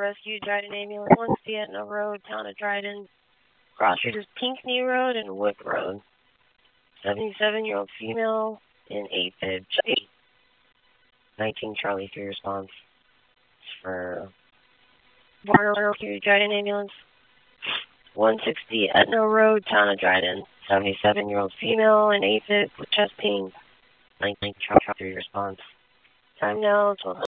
Rescue, Dryden Ambulance, 160 Etna Road, Town of Dryden. Cross street is Pinckney Road and Wood Road. 77-year-old female in AFib. 19 Charlie 3 response for Warner Rescue, Dryden Ambulance. 160 Etna Road, Town of Dryden. 77-year-old female in AFib with chest pain. 19 Charlie 3 response. Time now, 12.